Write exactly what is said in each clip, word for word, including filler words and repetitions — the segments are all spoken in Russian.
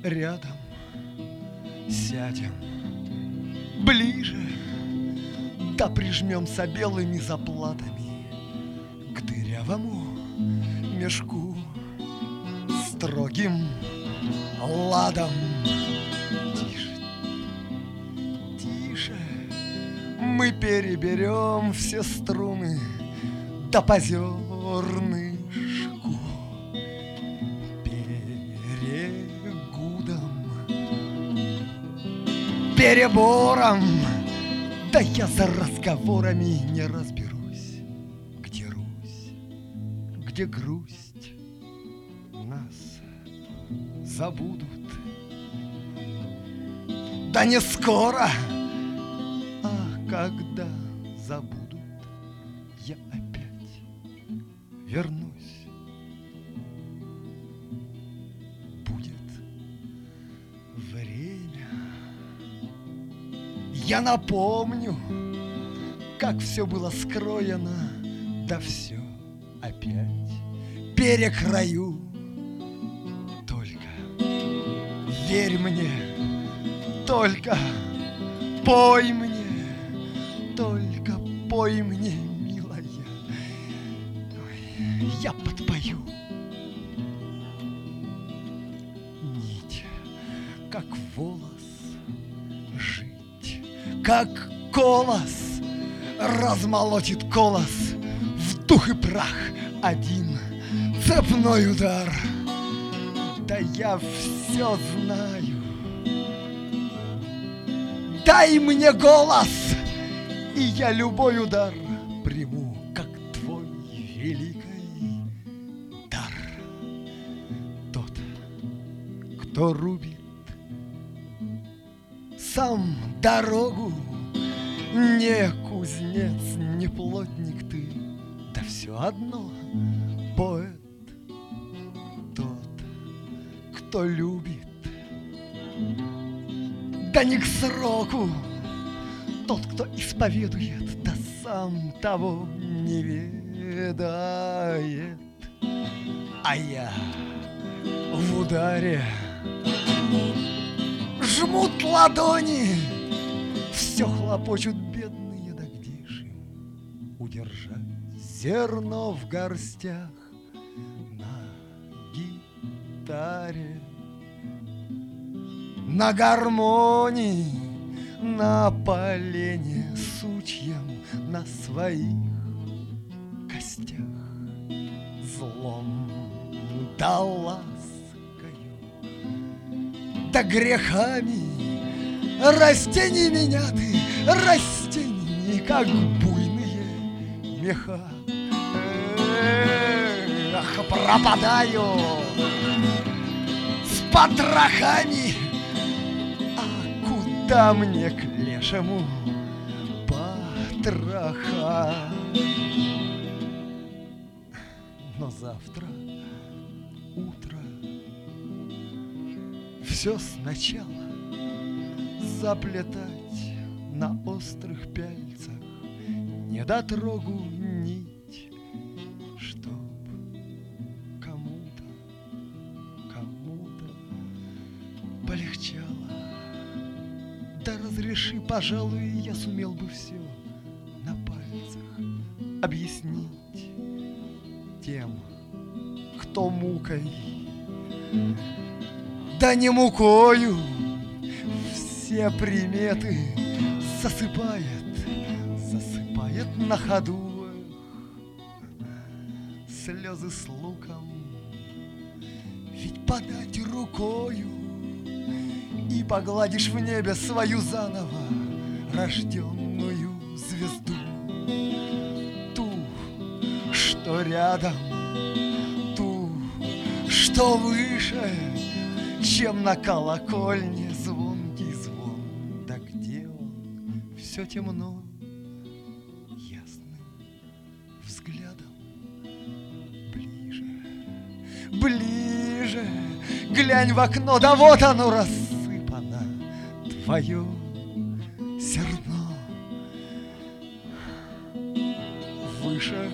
рядом сядем ближе, да прижмемся белыми заплатами к дырявому мешку строгим ладом. Тише, тише, мы переберем все струны да по зернышку перегудом, перебором. Да я за разговорами не разберусь, где Русь, где грусть, нас забудут. Да не скоро, а когда забудут, я опять вернусь. Будет время. Я напомню, как все было скроено, да все опять перекрою. Только верь мне, только пой мне, только пой мне, милая. Ой, я подпою. Нить, как волос, жить, как колос, размолотит колос в дух и прах один цепной удар. Да я все знаю. Дай мне голос, и я любой удар приму, как твой великий дар. Тот, кто рубит сам дорогу, не кузнец, не плотник ты, да все одно поэт. Тот, кто любит, да не к сроку, тот, кто исповедует, да сам того не ведает. А я в ударе жмут ладони, все хлопочут бедные, да где ж им удержать зерно в горстях на гитаре, на гармонии, на полене сучьем, на своих костях злом да ласкою, да грехами растений меня ты, растений, как буйные меха. Эх, пропадаю с потрохами, а куда мне к лешему потроха? Но завтра утро все сначала заплетать на острых пяльцах недотрогу нить, чтоб кому-то, кому-то полегчало. Да разреши, пожалуй, я сумел бы все на пальцах объяснить тем, кто мукой, да не мукою, все приметы засыпает, засыпает на ходу. Слезы с луком ведь подать рукою, и погладишь в небе свою заново рожденную звезду, ту, что рядом, ту, что выше, чем на колокольне звонкий звон. Да где он? Все темно, ясным взглядом ближе, ближе. Глянь в окно, да вот оно рассыпано, твое зерно. Выше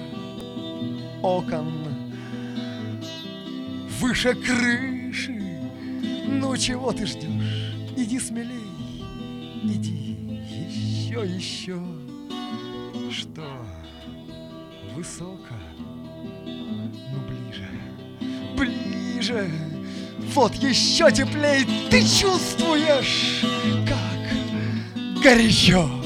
окон, выше крыши, Ну чего ты ждешь? Иди смелей, иди еще, еще. Что высоко, ну ближе, ближе. Вот еще теплей, ты чувствуешь, как горячо.